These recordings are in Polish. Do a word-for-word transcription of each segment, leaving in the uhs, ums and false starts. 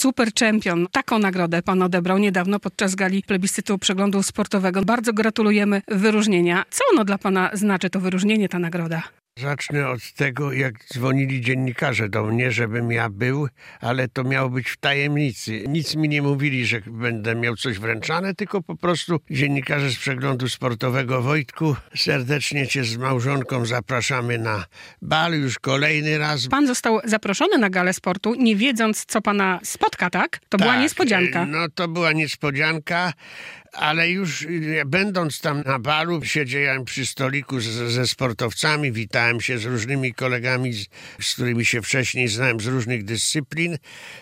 Super Champion. Taką nagrodę pan odebrał niedawno podczas gali plebiscytu przeglądu sportowego. Bardzo gratulujemy wyróżnienia. Co ono dla pana znaczy, to wyróżnienie, ta nagroda? Zacznę od tego, jak dzwonili dziennikarze do mnie, żebym ja był, ale to miało być w tajemnicy. Nic mi nie mówili, że będę miał coś wręczane, tylko po prostu dziennikarze z przeglądu sportowego: Wojtku, serdecznie cię z małżonką zapraszamy na bal już kolejny raz. Pan został zaproszony na galę sportu, nie wiedząc, co pana spotka, tak? To tak, była niespodzianka. No to była niespodzianka. Ale już będąc tam na balu, siedziałem przy stoliku z, ze sportowcami, witałem się z różnymi kolegami, z, z którymi się wcześniej znałem z różnych dyscyplin.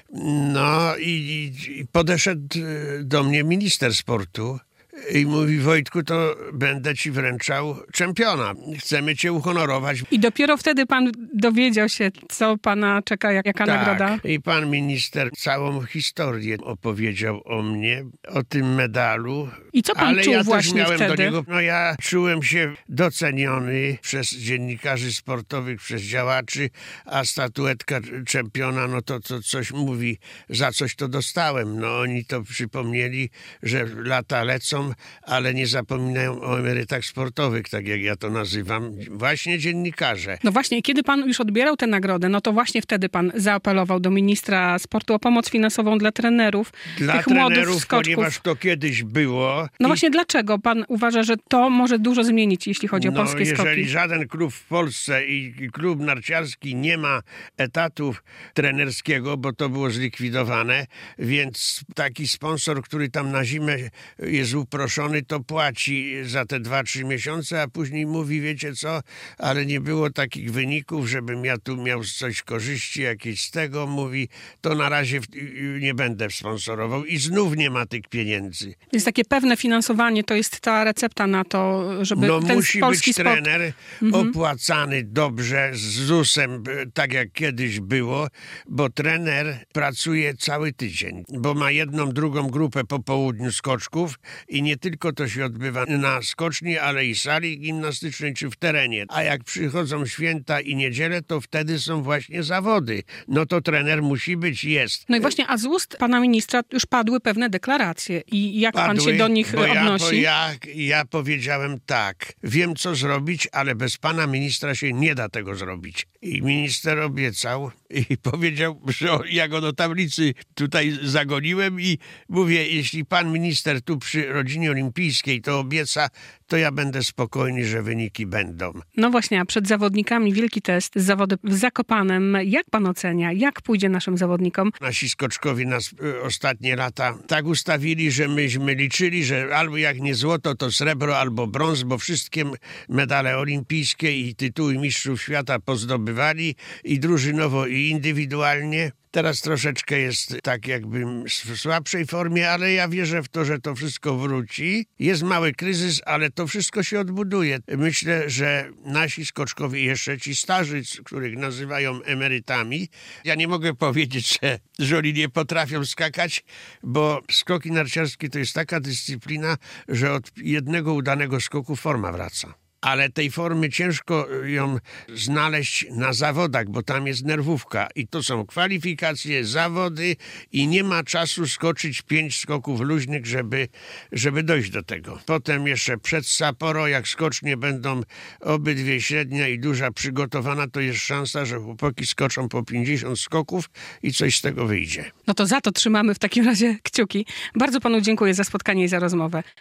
No i, i podeszedł do mnie minister sportu i mówi: Wojtku, to będę ci wręczał czempiona. Chcemy cię uhonorować. I dopiero wtedy pan dowiedział się, co pana czeka, jaka tak, nagroda? I pan minister całą historię opowiedział o mnie, o tym medalu. I co pan Ale czuł ja właśnie też miałem wtedy? do niego, no ja czułem się doceniony przez dziennikarzy sportowych, przez działaczy, a statuetka czempiona, no to, to coś mówi, za coś to dostałem. No oni to przypomnieli, że lata lecą, ale nie zapominają o emerytach sportowych, tak jak ja to nazywam, właśnie dziennikarze. No właśnie, kiedy pan już odbierał tę nagrodę, no to właśnie wtedy pan zaapelował do ministra sportu o pomoc finansową dla trenerów, Dla tych trenerów, młodych skoczków. ponieważ to kiedyś było. No I... właśnie, dlaczego pan uważa, że to może dużo zmienić, jeśli chodzi o no, polskie skoki? Jeżeli żaden klub w Polsce i klub narciarski nie ma etatów trenerskiego, bo to było zlikwidowane, więc taki sponsor, który tam na zimę jest uproszony, to płaci za te dwa, trzy miesiące, a później mówi: wiecie co, ale nie było takich wyników, żebym ja tu miał coś korzyści jakieś z tego. Mówi: to na razie nie będę sponsorował i znów nie ma tych pieniędzy. Jest takie pewne finansowanie, to jest ta recepta na to, żeby no, ten musi polski być sport... trener mhm. opłacany dobrze, z zusem, tak jak kiedyś było, bo trener pracuje cały tydzień, bo ma jedną, drugą grupę po południu skoczków i nie tylko to się odbywa na skoczni, ale i sali gimnastycznej czy w terenie. A jak przychodzą święta i niedziele, to wtedy są właśnie zawody. No to trener musi być, jest. No i właśnie, a z ust pana ministra już padły pewne deklaracje. I jak Padły, pan się do nich bo ja, odnosi? bo ja, ja powiedziałem tak: wiem, co zrobić, ale bez pana ministra się nie da tego zrobić. I minister obiecał i powiedział, że ja go do tablicy tutaj zagoniłem i mówię: jeśli pan minister tu przy rodzinie olimpijskiej to obieca, to ja będę spokojny, że wyniki będą. No właśnie, a przed zawodnikami wielki test, zawody w Zakopanem. Jak pan ocenia? Jak pójdzie naszym zawodnikom? Nasi skoczkowie nas y, ostatnie lata tak ustawili, że myśmy liczyli, że albo jak nie złoto, to srebro albo brąz, bo wszystkie medale olimpijskie i tytuły mistrzów świata pozdobywali i drużynowo, i indywidualnie. Teraz troszeczkę jest tak jakby w słabszej formie, ale ja wierzę w to, że to wszystko wróci. Jest mały kryzys, ale to wszystko się odbuduje. Myślę, że nasi skoczkowie, jeszcze ci starzy, których nazywają emerytami, ja nie mogę powiedzieć, że, że oni nie potrafią skakać, bo skoki narciarskie to jest taka dyscyplina, że od jednego udanego skoku forma wraca. Ale tej formy ciężko ją znaleźć na zawodach, bo tam jest nerwówka i to są kwalifikacje, zawody i nie ma czasu skoczyć pięć skoków luźnych, żeby, żeby dojść do tego. Potem jeszcze przed Sapporo, jak skocznie będą obydwie średnia i duża przygotowana, to jest szansa, że chłopaki skoczą po pięćdziesiąt skoków i coś z tego wyjdzie. No to za to trzymamy w takim razie kciuki. Bardzo panu dziękuję za spotkanie i za rozmowę.